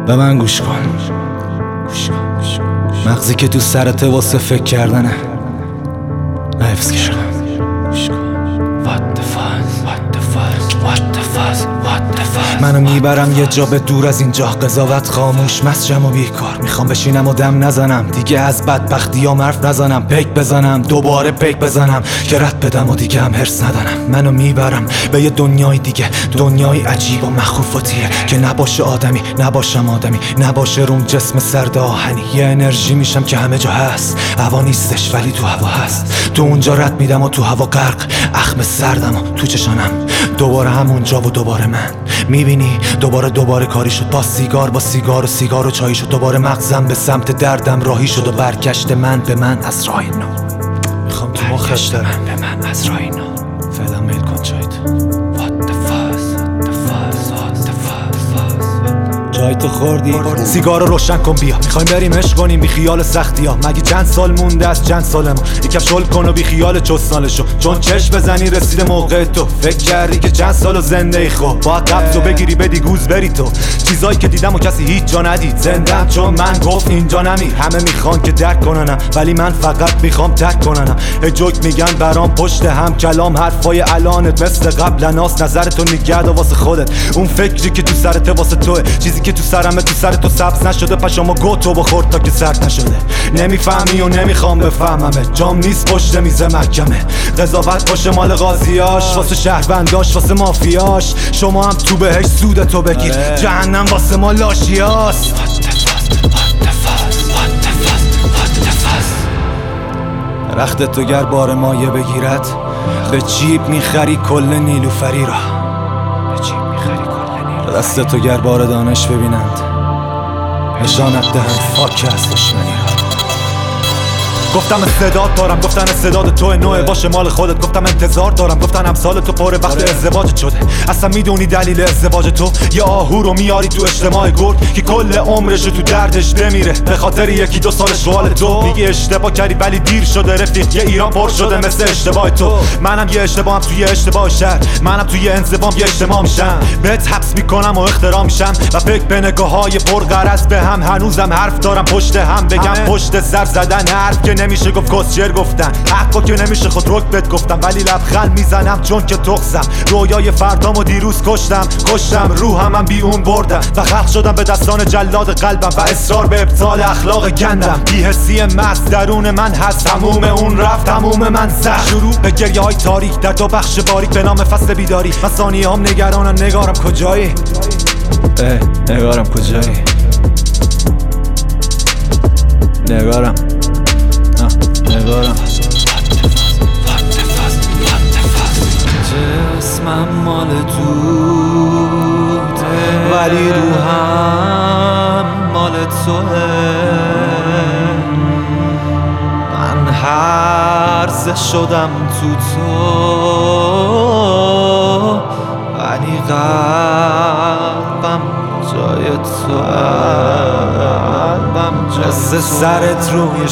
به من گوش کن. مغزی که تو سرته واسه فکر کردنه، نه حفظ کردن. منو میبرم یه جا به دور از اینجا، قضاوت خاموش، مسجم و بیکار. میخوام بشینم و دم نزنم، دیگه از بدبختیام حرف نزنم. پیک بزنم، دوباره پیک بزنم که رد بدم و دیگه هم حرص ندنم. منو میبرم به یه دنیای دیگه، دنیای عجیب و مخوفاتیه که نباشه آدمی، نباشم آدمی، نباشه روم جسم سرد آهنی. یه انرژی میشم که همه جا هست، هوا نیستش ولی تو هوا هست. تو اونجا رد میدم و تو هوا غرق، اخم سردم و تو چشانم دوباره همونجا و دوباره من. میبینی دوباره کاری شد، با سیگار و چایی شد. دوباره مغزم به سمت دردم راهی شد و برگشت من به من از راه نو. میخوام تو مخت دارم به من از راه نو. فعلا میل کن چایت. جای تو خوردی، سیگار رو روشن کن بیا. میخوایم بریم عشق کنیم بی خیال سختی ها. مگه چند سال مونده از چند سال ما؟ یکم شل کن و بی خیال چسنالشو، چون چشم بزنی رسیده موقع تو. فکر کردی که چند سالو زنده ای، خب با قبضو بگیری بدی گوز بری تو. چیزایی که دیدم و کسی هیچ جا ندید. زندم چون من گفت اینجا نمیر. همه میخوان که درک کننم ولی من فقط میخوام تک کننم. جوک میگن برام پشت هم کلام، حرفای الانت مثل قبل ناس. نظرتو نگرد واسه خودت، اون فکری که تو سرت واسه توه. چیزی که تو سرمه تو سر تو سبز نشده، پشامو گوتو بخورد تا که سرد نشده. نمیفهمی و نمیخوام بفهممه، جام نیست پشت میز محکمه. قضاوت باشه مال قاضیاش، واسه شهرونداش، واسه مافیاش. شما هم تو بهش سودتو بگیر، جهنم واسه ما لاشیاست. رخت تو گر بار مایه بگیرد، به جیب میخری کل نیلوفری را. دست تو گر بار دانش ببینند، نشانت دهند خاک از دشمنی را. گفتم استعداد دارم، گفتن استعداد تو نوعه باشه مال خودت. گفتم انتظار دارم، گفتن امثال تو پاره وقت ازدواج شده. اصلا میدونی دلیل ازدواج تو؟ یه آهو رو میاری تو اجتماع گرد که کل عمرشو تو دردش بمیره به خاطر یکی دو سال سوال تو. میگی اشتباه کردی ولی دیر شده رفیق، یه ایران پر شده مثل اشتباه تو. منم یه اشتباهم توی اشتباه شهر، منم توی انزوام یه اجتماع میشم. بهت حبس میکنم و اختراع میشم و فکر به نگاه‌های پرغرض به هم. هنوزم حرف دارم پشت هم بگم، پشت سر زدن حرف که نمیشه گفت کسچر گفتن، حقا که نمیشه خود رک بهت گفتم. ولی لبخند میزنم چون که تخصم. رویای فردامو دیروز کشتم روحم بی اون بردم و خلق شدم به دستان جلاد قلبم و اصرار به ابطال اخلاق گندم. بی‌حسی مست درون من هست، تموم اون رفت تموم من سخت. شروع به گریه های تاریک در دو بخش باریک به نام فصل بیداری. من ثانیه هم نگرانم، نگارم کجایی؟ نگارم کجایی؟ نگارم جسمم مال دوده ولی روحم مال توه. من هرزه شدم تو ولی قلبم جای تو. قلبم جای سرت روی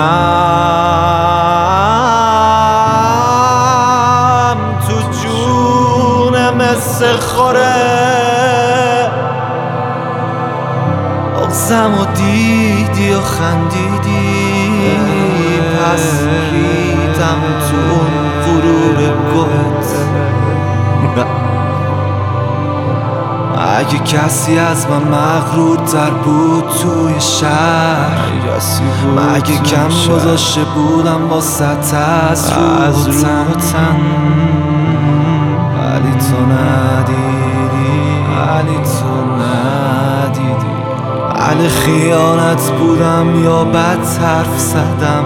شونم، تو جونم مثل خوره. بغزم و دیدی و خندیدی، پس ریدم تو اون غرور گوهت. اگه کسی از من مغرور تر بود توی شهر، مگه کم گذاشته بودم با ست از روتن. ولی تو ندیدی، ولی خیانت بودم یا بد حرف زدم.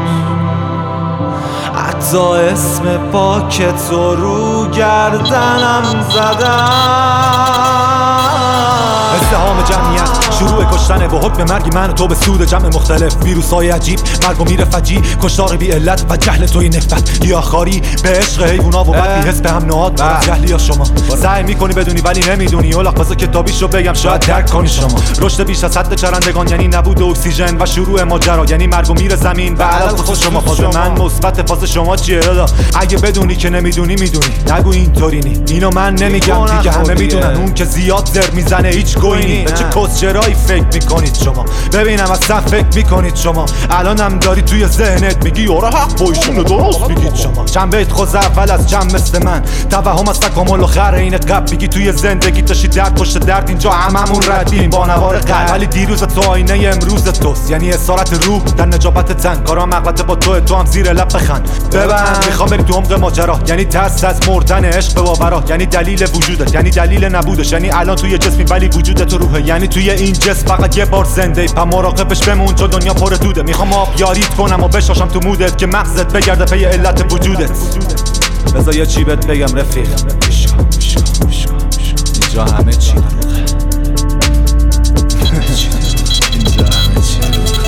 حتی اسم پاک تو رو گردنم زدم. ازدحام جمعیت، شروع کشتنه و حکم مرگی من و تو به سود جمع مختلف. ویروسای عجیب، مرگ و میر فجی، کشتار بی علت و جهل توی نفرت. گیاهخواری به عشق حیونا و بد بی‌حس به هم نهاد. جهلی یا شما سعی میکنی بدونی ولی نمیدونی. اولاق واسه کتابیشو بگم شاید درک کنی شما. رشد بیش از حد چرندگان یعنی نبود اکسیژن و شروع ماجرا یعنی مرگ و میر زمین. و علاوه خود شما فاز من مثبت، فاز شما چیه دادا؟ اگه بدونی که نمیدونی میدونی، نگو اینطوری نی. اینو من نمیگم دیگه همه میدونن. اون که زیاد زر میزنه هیچ گوینی. چه کسچرایی کجایی فکر میکنید شما؟ ببینم اصلا فکر میکنید شما؟ الانم داری توی ذهنت میگی آره حق بایشونه درست میگید شما. چند بیت خوز اول از جمع مثل من، توهم از تکامل و خر این قبل. میگی توی زندگی داشتی درد پشت درد، اینجا هممون ردیم با نوار قلب. ولی دیروز تو آینه امروز توست، یعنی اسارت روح در نجابت تن. کارا مغلطه با تو هم زیر لب بخند. ببند میخوام بری تو عمق ماجرا، یعنی ترس از مردن عشق به باورا، یعنی دلیل وجودت، یعنی دلیل نبودش، یعنی الان توی جسمی ولی وجودت روحه، یعنی توی این جسم فقط یه بار زنده ای. پا مراقبش بمون چون دنیا پر دوده. میخوام آب یاریت کنم و بشاشم تو مودت که مغزت بگرده پی علت وجودت. بذار یه چی بهت بگم رفیق، اینجا همه چی دروغه. اینجا همه چی دروغه.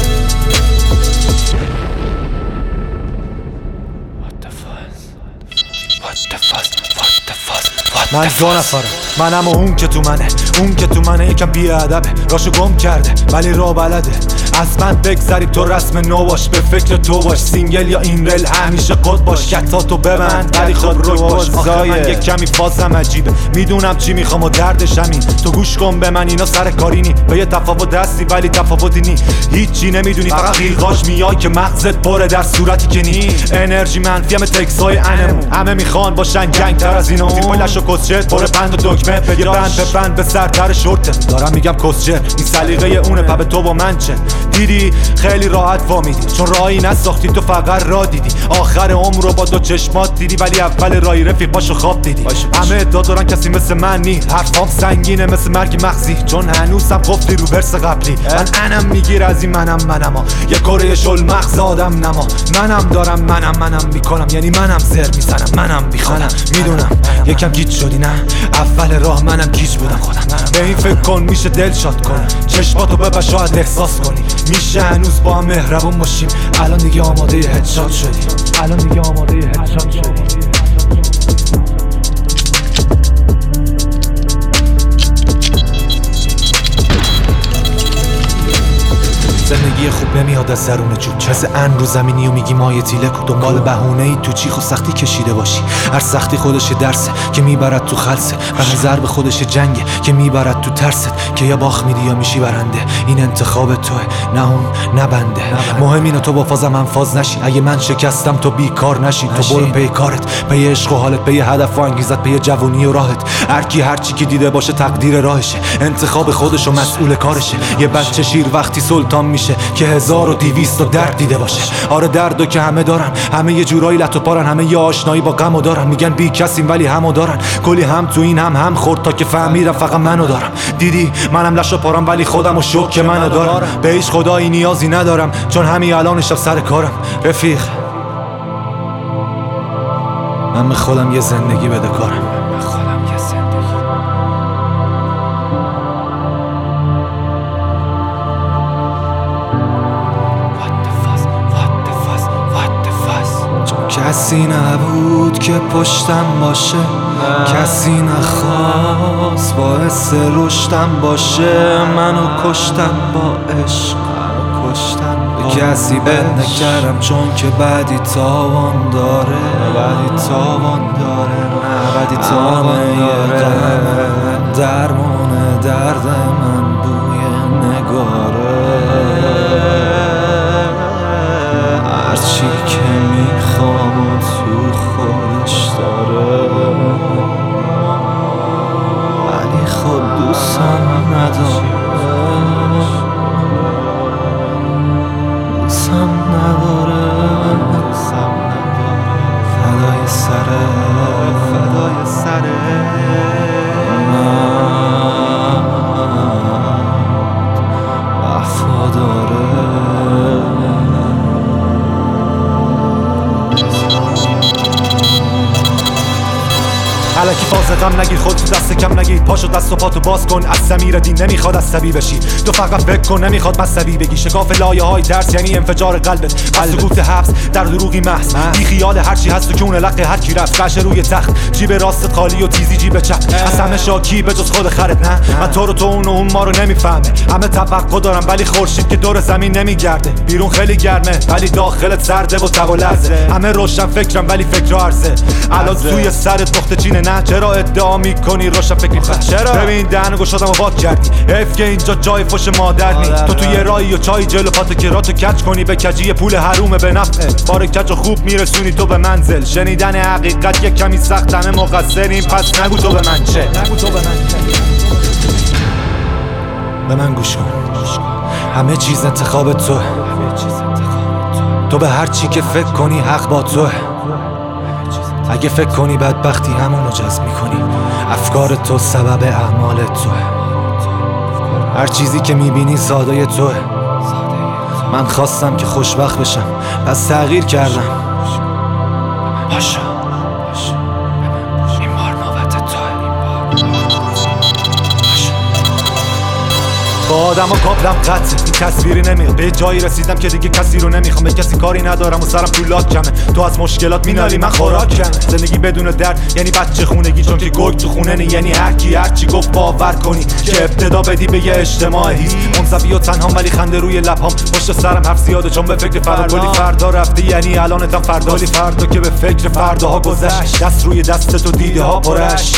من دو نفرم، منم و اون که تو منه. اون که تو منه یکم بیادبه، راشو گم کرده ولی راه بلده. از من بگذرید تو رسم نو باش، به فکر تو باش. سینگل یا این رل همیشه خود باش. کتاتو ببند ولی خب رو باش. آخه من یک کمی فازم عجیبه، میدونم چی میخوام و دردش همین. تو گوش کن به من، اینا سر کارینی. به یه تفاوت دستی ولی تفاوتی نی. هیچی نمیدونی فقط قیقاش میای که مغزت پره در صورتی که نی. انرژی منفی همه تکسای انمون، همه میخوان باشن گنگ تر از اینا. تیپلش و کسچت پر بند و دکمه، یه بند به بند به سر تر شورته. دارم میگم کسچر، این سلیقه اونه پا به تو با من چه. دیدی خیلی راحت فهمیدی، چون راهی نساختی تو فقط راه دیدی. آخر عمر رو با دو چشمات دیدی، ولی اول راهی رفیق پاشو خواب دیدی. همه ادعا دارن کسی مثل من نی، حرفام سنگینه مثل مرگ مغزی، چون هنوزم قفلی رو ورس قبلی. من انم میگیر از این منم یه کره شل مغز آدم نما. منم دارم منم میکنم، یعنی منم زر میزنم، منم بیخانم. میدونم یکم گیج شدی نه، اول راه منم گیج بودم خودم. به این فکر کن میشه دل شاد کنی، چشماتو ببر شاید احساس کنی. میشه هنوز با هم مهربون باشیم. الان دیگه آماده هدشات شدی، الان دیگه آماده هدشات شدی. زندگی خوب نمیاد از درون جوب، مثل ان رو زمینی و میگی مایه تیله کو. دنبال بهونه ای تو چیخ و سختی کشیده باشی. هر سختی خودش درسه که میبرد تو خلسه، و هر ضرب خودش جنگه که میبرد تو ترست. که یا باخ میدی یا میشی برنده، این انتخاب توه نه اون نه بنده. مهم اینه تو با فازم هم فاز نشی. اگه من شکستم تو بیکار نشی. تو برو پی کارت، پی عشق و حالت، پی هدف و انگیزت، پی جوونی و راحت. هر کی هر چی که دیده باشه تقدیر راهشه، انتخاب خودش و مسئول کارشه. یه بچه شیر وقتی سلطان میشه که 1200 درد دیده باشه. آره دردو که همه دارن، همه یه جورایی لط و پارن، همه یه آشنایی با غمو دارن. میگن بی کسیم ولی همو دارن، کلی هم تو این هم خورد تا که فهمیدم فقط منو دارم. دیدی منم لش و پارم ولی خودمو شک که منو دارم. به هیچ خدایی نیازی ندارم، چون همین الانش سر کارم. رفیق من به خودم یه زندگی بده کارم. کسی نبود که پشتم باشه، کسی نخواست باعث رشدم باشه. منو کشتم با عشق، به کسی بد نکردم چون که بعدی تاوان داره. بعدی تاوان داره. درمان درد من بوی نگاره. هرچی که میخوام و تو خودش داره، ولی خود دوستم نداره. فدای سره من وفاداره. الکی فازقم نگیر، خود تو دست کم نگیر. پاشو دست و پاتو باز کن، از ضمیر دین نمیخواد عصبی بشی. تو فقط فکر کن، نمیخواد مذهبی بگی. شکاف لایه های درس یعنی انفجار قلبت. از سکوت حبس در دروغی محض، بی خیال هرچی هست تو کون لقه هر کی رفت. قش روی تخت، جیب راست خالی و تیزی جیب چپ. از همه شاکی به جز خود خرت نه. من تو رو، تو اون ما رو نمیفهمه. همه توقع دارم ولی خورشید که دور زمین نمیگرده. بیرون خیلی گرمه ولی داخلت سرده و تب و لرزه. همه روشن فکرم ولی فکر عرضه. الان توی سرت نقطه چینه نه چرا ادعا میکنی روشن فکری چرا؟ ببین دهنو گشادم و باد کردی حیف که اینجا جای فش مادر نی تو توی رایی و چای جلو پات که راتو کج کنی به کجی پول حرومه به نفعت بار کج و خوب میرسونی تو به منزل شنیدن حقیقت یک کمی سخت همه مقصریم پس نگو تو به من چه به من گوش کن همه چیز انتخاب توه تو به هر چی که فکر کنی حق با توه اگه فکر کنی بدبختی همونو جذب میکنی افکار تو سبب اعمال توه هر چیزی که میبینی ساده توه من خواستم که خوشبخت بشم پس تغییر کردم باشا این بار نوبت توه با آدم و کابلم قطعه این تصویری نمیاد به جایی رسیدم که دیگه کسی رو نمیخوام به کسی کاری ندارم و سرم تو لاک کمه تو از مشکلات مینالی من خوراکم زندگی بدون درد یعنی بچه خونگی چون که گرگ تو خونه نی یعنی هرچی گفت باور کنی که ابتدا بدی به یه اجتماع هیچ منزوی و تنها ولی خنده روی لبام پشت سرم حرف زیاده چون به فکر فردا رفتی یعنی الانتم فردا که به فکر فرداها گذشت دست روی دست تو دیده ها پرش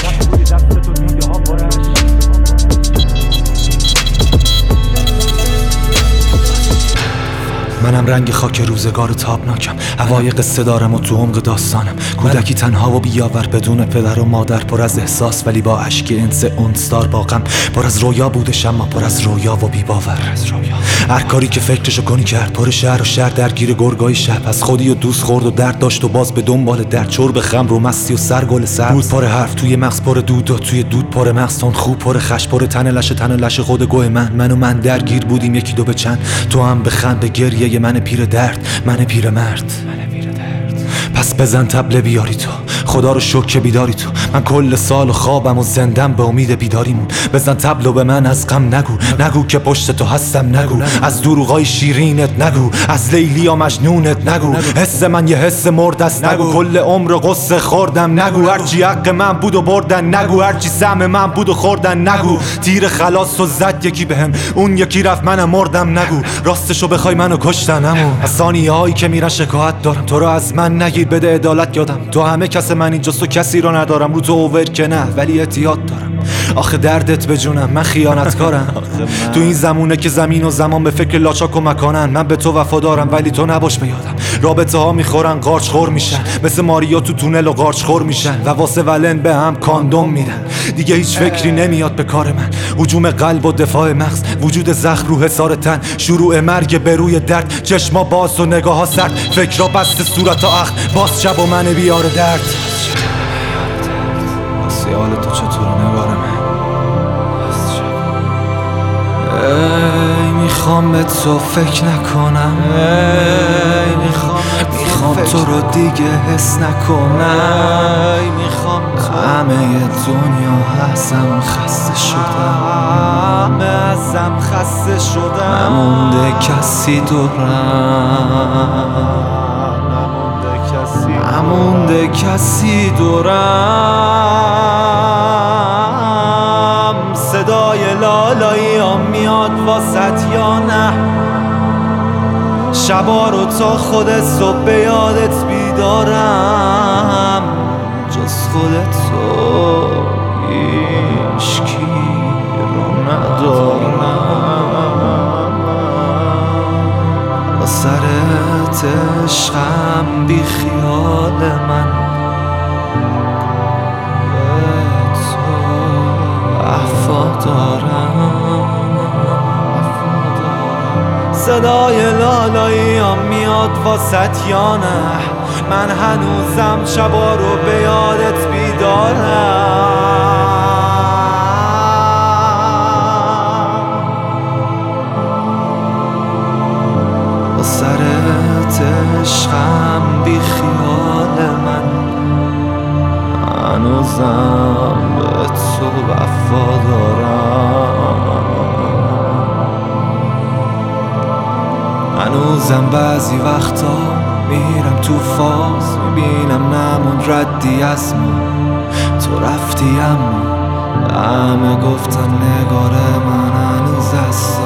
منم رنگ خاک روزگار تابناکم هوای قصه دارم و تو عمق داستانم کودکی تنها و بیاور بدون پدر و مادر پر از احساس ولی با اشک انس اونستار با غم پر از رویا بودش اما پر از رویا و بی‌باور هر کاری که فکرشو کنی کرد پر شهر و شهر درگیر گرگای شب از خودی و دوست خورد و درد داشت و باز به دنبال درد چور به خمر و مستی و سرگل سبز بود پر حرف توی مغز پر دود و توی دود پر مغز تون خوب پر خش پر تن لش خود گوه من درگیر بودیم یکی دو به چند تو هم بخند به گریه من پیر درد من پیر مرد پس بزن طبل بیاری تو خدا رو شکر که بیداری تو من کل سال خوابم و زندم به امید بیداریمون بزن طبل و به من از غم نگو که پشت تو هستم نگو از دروغای شیرینت نگو از لیلی یا مجنونت نگو حس من یه حس مردست نگو کل عمر قصه خوردم نگو هرچی حق من بود و بردن نگو هرچی سهم من بود و خوردن نگو تیر خلاص و زد یکی بهم اون یکی رفت منم مردم نگو راستشو بخوای منو کشتن از ثانیه هایی که میرن شکایت دارم تو رو از من نگیر بده عدالت یادم تو همه کس من اینجاست و کسی رو ندارم رو تو اوور که نه ولی احتیاط دارم آخه دردت به جونم من خیانتکارم تو این زمونه که زمین و زمان به فکر لاچاک و مکانن من به تو وفادارم ولی تو نباش به یادم رابطه ها میخورن قارچ خور میشن مثل ماریا تو تونل و قارچ خور میشن و واسه ولن به هم کاندوم میدن دیگه هیچ فکری نمیاد به کار من هجوم قلب و دفاع مغز وجود زخم رو حصار تن شروع مرگ به روی درد چشما باز و نگاه ها سرد فکرها بسته صورت ها اخ باز شب و من بیار درد سیال تو چطور نگار من میخوام به تو فکر نکنم میخوام تو رو دیگه حس نکنم همه دنیا ازم خسته شدم نمونده کسی دورم صدای لالایی ها میاد واسط یا نه شبا رو تا خود صبح به یادت بیدارم جز خودتو هیچکی رو ندارم با سرت عشقم بی خیال من صدای لالایی هم میاد واسط یا نه من هنوزم شبا رو به یادت بیدارم با سرت عشقم بی خیال من هنوزم به تو وفادارم هنوزم بعضی وقتا میرم تو فاز میبینم نمون ردی از ما تو رفتی اما همه گفتن نگار من هنوز هست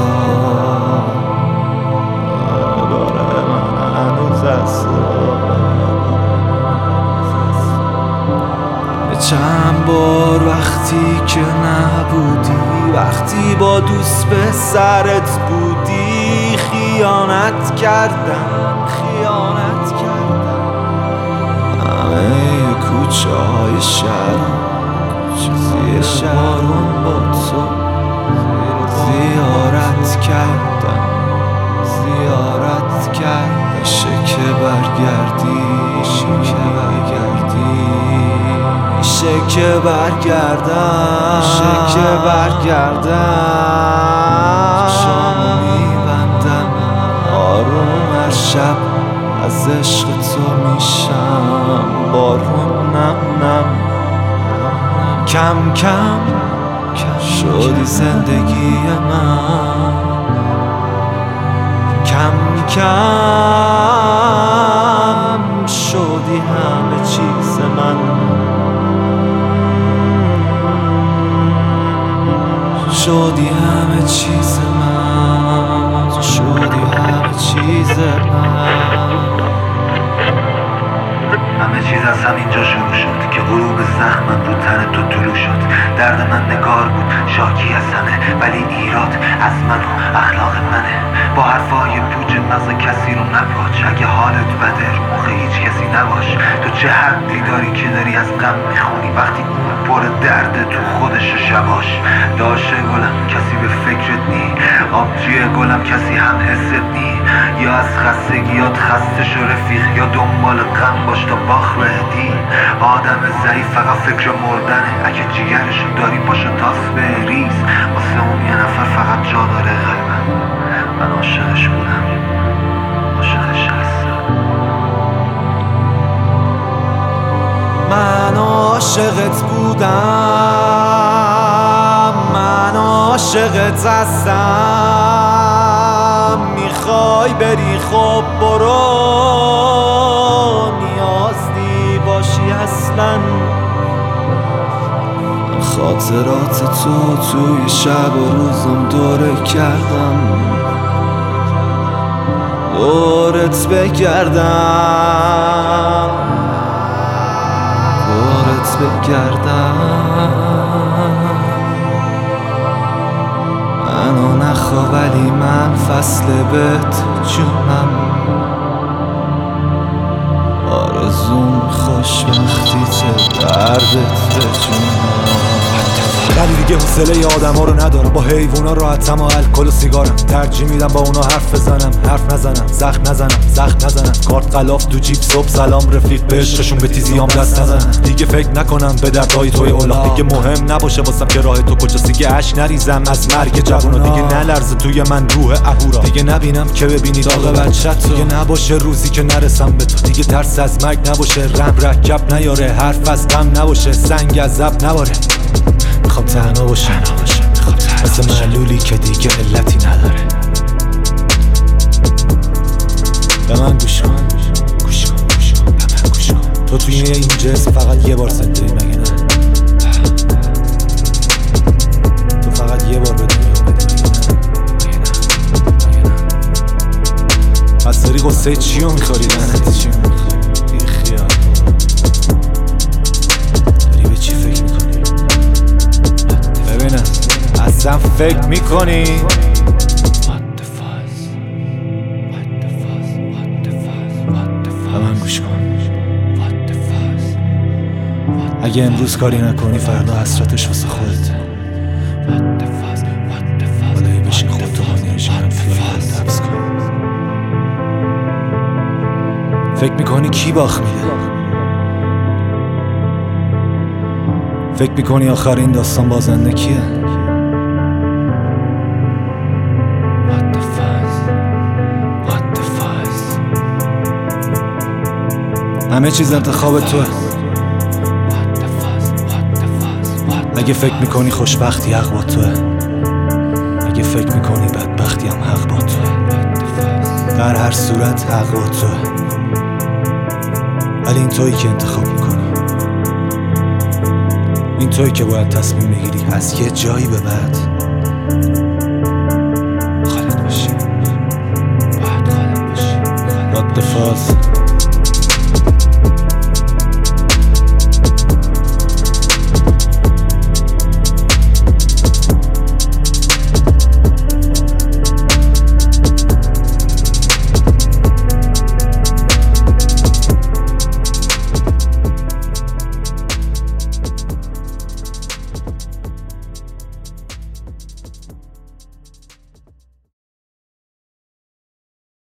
نگار من هنوز هست چند وقتی با دوست به سرت بودی خیانت کردم همه کوچه های شهرم زیر بارون با تو زیارت کردم میشه که برگردی میشه که برگردم شامو میبندم آروم هر شب از عشق تو میشم بارون نم کم کم شدی زندگی من کم شدی همه چیز من شدی همه چیز من همه چیز از همینجا شروع شد که غروب زخمم رو تن تو طلوع شد. درد من نگار بود شاکی از همه، ولی ایراد از من و اخلاق منه. با حرفای پوچ مغز کسی رو نپاچ. اگه حالت بده رو موقع هیچ کسی نباش. تو چه حدی داری که داری از غم میخونی وقتی اون پر درد تو خودش شباش. داشه گلم کسی به فکرت نی، آبجی گلم کسی هم حست نی. یا از خستگیات خسته شو رفیق، یا دنبال غم باش تا باخ بهدی. آدم ضعیف فقط فکر مردنه. اگه جیگرشو داری پاشو تاس بریز. واسه اون یه نفر فقط جا داره قلبم. من عاشقش بودم، عاشقش هستم. من عاشقت بودم، من عاشقت هستم. میخوای بری خب برو، نیازی باشی اصلا. خاطرات تو توی شب و روزم دوره کردم، دورت بگردم. منو نخوا ولی من فصل بهت جونم. آرزوم خوشبختیت دردت به جونم. ولی دیگه حوصله آدم ها رو ندارم. با حیوونا راحتم و الکل و سیگارم. ترجیح میدم با اونا حرف بزنم، حرف نزنم، زخم نزنم. کارت غلاف تو جیب، صبح سلام رفیق، به عشقشون به تیزیام دست نزنم. دیگه فکر نکنم به دردهای توی اولاق. دیگه مهم نباشه واسم که راه تو کجاست. دیگه اشک نریزم از مرگ جوونا. دیگه نلرزه توی من روح اهورا. دیگه نبینم که ببینی داغ بچت. دیگه نباشه روزی که نرسم به تو. دیگه ترس از مرگ نباشه، رم رکب نیاره، حرف از غم نباشه، سنگ از ضب نباره. میخوام تنها باشم مثل معلولی که دیگه علتی نداره. به من گوش کن تو توی این جسم فقط یه بار زنده ای، مگه نه؟ تو فقط یه بار به دنیا اومدی، مگه نه؟ از داری قصه چیو میخوری لعنتی؟ چیو میخوری؟ بی خیال داری به چی فکر میکنی؟ ببینم اصلا فکر میکنی؟ به من گوش کن. اگه امروز کاری نکنی فردا حسرتش واسه خودت. بالایی بشین خودتو با انرژی منفی حبس کن. فکر میکنی کی باخت میده؟ فکر میکنی آخر این داستان بازنده کیه؟ همه چیز انتخاب توه. اگه فکر میکنی خوشبختی حق با توه، اگه فکر میکنی بدبختی هم حق با توه. در هر صورت حق با توه، ولی این تویی که انتخاب میکنی. این تویی که باید تصمیم بگیری از یه جایی به بعد خالد باشی. What the fuss